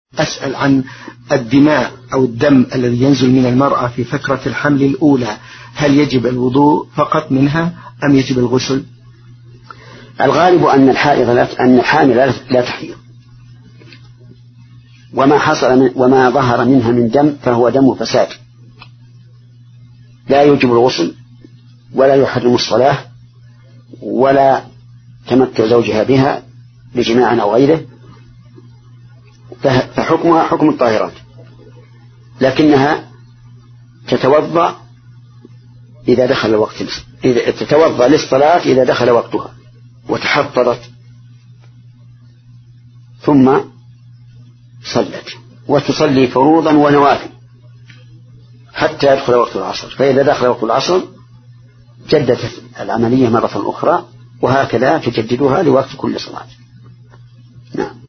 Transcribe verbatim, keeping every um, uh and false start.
أسأل عن الدماء أو الدم الذي ينزل من المرأة في فترة الحمل الأولى، هل يجب الوضوء فقط منها أم يجب الغسل؟ الغالب أن الحائض أن الحامل لا تحيض، وما حصل من وما ظهر منها من دم فهو دم فساد، لا يوجب الغسل ولا يحرم الصلاة ولا تمتع زوجها بها بجماع أو غيره، فحكمها حكم الطاهرات، لكنها تتوضأ إذا دخل الوقت، إذا تتوضأ للصلاة إذا دخل وقتها وتحفظت ثم صلت، وتصلي فروضا ونوافل حتى يدخل وقت العصر، فإذا دخل وقت العصر جدت العملية مرة أخرى، وهكذا تجددها لوقت كل صلاة. نعم.